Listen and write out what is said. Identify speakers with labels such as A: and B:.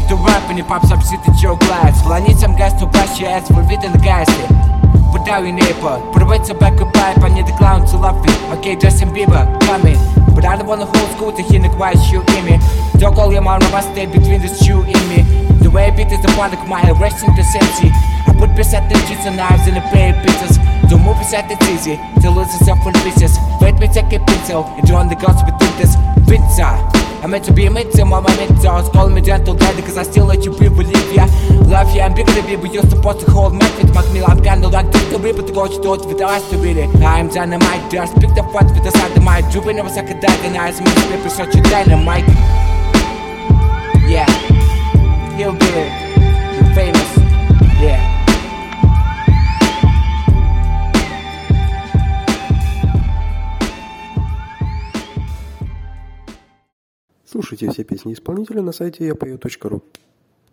A: to rap and it pops up shit at your glass. Well, I need some gas to brush your ass for written gas. Without your neighbor, put away tobacco pipe, I need the clown to laugh it. Okay, Justin Bieber, coming. But I don't wanna hold school to hear the quiet shoe in me. Don't call your mom, I stay between the shoe in me. The way I beat is the product of my arresting decency. I put beside the cheats and knives in the pair pieces. Don't move beside it's easy to lose yourself in pieces. Wait me take a pencil and join the gods between this pizza. I'm meant to be a victim of my mentors. Call me gentle daddy cause I still let you be believe ya. Love ya, I'm bigger than you, but you're supposed to hold my feet. Macmillan, I'm kinda like the ripper to go to thoughts with the eyes to read it. I'm dynamite, just picked up what with the side of my drooping never suck a die, and eyes make paper such a dynamite. Yeah, he'll be famous, yeah.
B: Слушайте все песни исполнителя на сайте yapoe.ru.